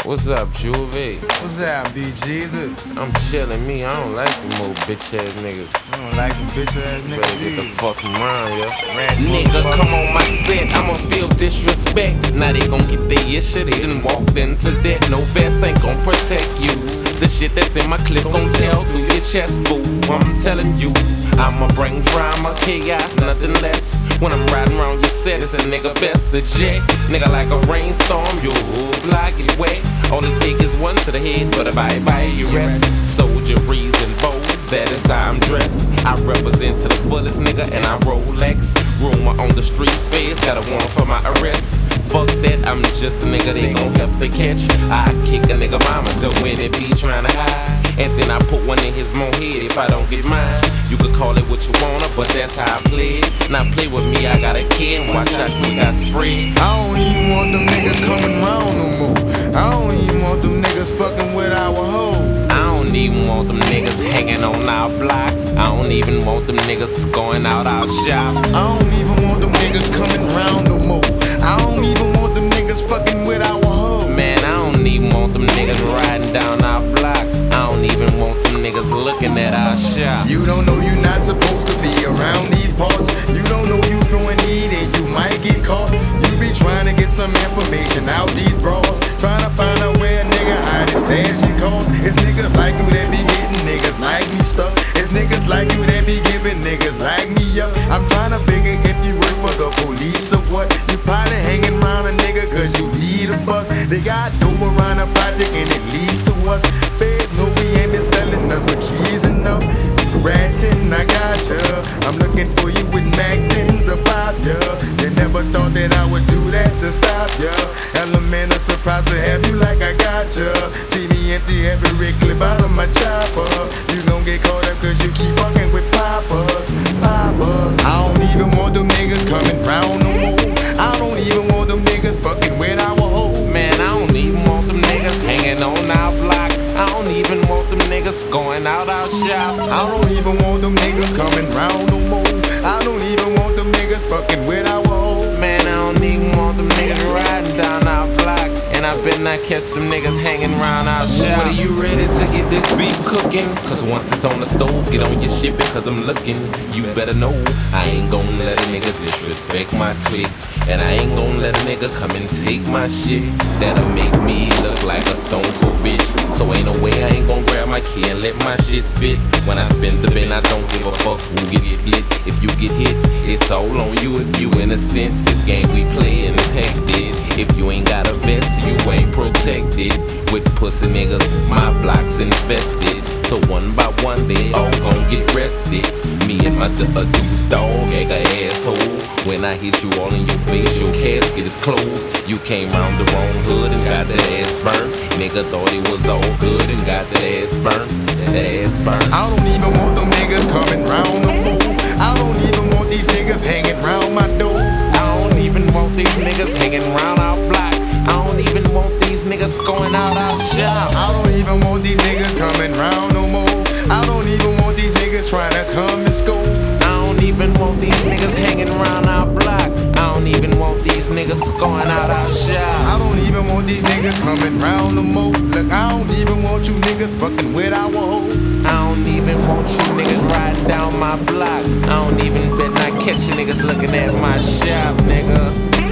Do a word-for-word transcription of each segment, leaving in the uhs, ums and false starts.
What's up, Juvie? What's up, B G? I'm chillin' me. I don't like them old bitch ass niggas. I don't like them bitch ass niggas. Better get the fuck around, yo. Rat Nigga, come on my set. I'ma feel disrespect. Now they gon' get their issue. They done walked into that. No vest ain't gon' protect you. The shit that's in my clip gon' tell through your chest, fool. I'm telling you, I'ma bring drama, chaos, nothing less. When I'm riding around your set, it's a nigga best the jet. Nigga like a rainstorm, your whole block get wet. All it take is one to the head, but if I buy you rest. Soldieries and bows, that is how I'm dressed. I represent to the fullest, nigga, and I Rolex. Rumor on the streets, feds got a warrant for my arrest. Fuck that, I'm just a nigga they gon' help to catch. I kick a nigga mama to win if he tryna hide. And then I put one in his moan head if I don't get mine. You could call it what you wanna, but that's how I play it. Now play with me, I got a kid, and watch out we got spread. I don't even want them niggas coming round no more. I don't even want them niggas fucking with our hoes. I don't even want them niggas hanging on our block. I don't even want them niggas going out our shop. I don't even want them niggas coming round no more. I don't even want them niggas fucking with our hoes. Man, I don't even want them niggas riding down our block. I don't even want them niggas looking at our shop. You don't know you're not supposed to be around these parts. You don't know you doing it and you might get caught. You be trying to get some information out these bras, trying to find out where a nigga hide his stash and costs. It's niggas like you that be getting niggas like me stuck. It's niggas like you that be giving niggas like me up. I'm trying to figure if you work for the police or what. You probably hanging around a nigga cause you need a bus. They got dope around a project and it leads to us. Feds know we ain't been selling up but keys enough. Ratting, I got ya. I'm looking for you with Mac tens to pop ya. They never thought that I would do that to stop ya. Element of surprise to have you like I got ya. See me empty every clip out of my chopper. You gon' get caught up cause you keep fucking with Papa. Papa. I don't even want them niggas coming round no more. I don't even want them niggas fucking with our hoes. Man, I don't even want them niggas hanging on our block. I don't even want them niggas going out our shop. I don't even want them niggas coming round no more. I don't even want them niggas fucking with our hoes. Man, I don't even want them niggas riding down our block. And I bet not catch them niggas hanging around our shop. What, are you ready to get this beef cooking? Cause once it's on the stove, get on your shit because I'm looking. You better know, I ain't gon' let a nigga disrespect my clique. And I ain't gon' let a nigga come and take my shit. That'll make me look like a stone cold bitch. So ain't no way I ain't gon' grab my key and let my shit spit. When I spin the bin, I don't give a fuck who gets split. If you get hit, it's all on you if you innocent. This game we play and it's hectic. If you ain't got a vest, you ain't protected. With pussy niggas, my block's infested. So one by one, they all gon' get rested. Me and my deuce dog, egg a asshole. When I hit you all in your face, your casket is closed. You came round the wrong hood and got that ass burnt. Nigga thought it was all good and got that ass burnt. That ass burnt. I don't even want them niggas coming round no more. I don't even want these niggas hanging round my door. I don't even want these niggas hanging round our block. I don't even want these niggas going out our shop. I don't even want these niggas coming round no more. I don't even want these niggas trying to come and score. I don't even want these niggas hanging around our block. I don't even want these niggas going out our shop. I don't even want these niggas coming round no more. Look, I don't even want you niggas fucking with our hoes. I don't even want you niggas riding down my block. I don't even bet not catch you niggas looking at my shop, nigga.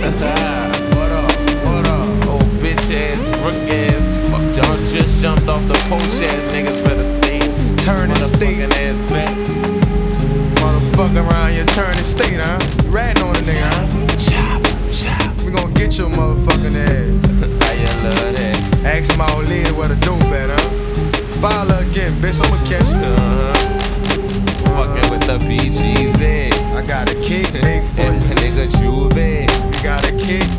What up? What up? Oh, bitch ass, rook ass. Fuck, y'all just jumped off the poach ass niggas better stay. Turning state. Motherfucking ass back. Motherfucker around here turning state, huh? You ratting on a nigga, huh? Shop, shop. We gon' get your motherfucking ass. How you love that? Ask my old lady where the dope at, huh? Follow again, bitch, I'ma catch you. Uh-huh. Fucking with the B Gs in. I got a cake big for you. Nigga Juve. We got a cake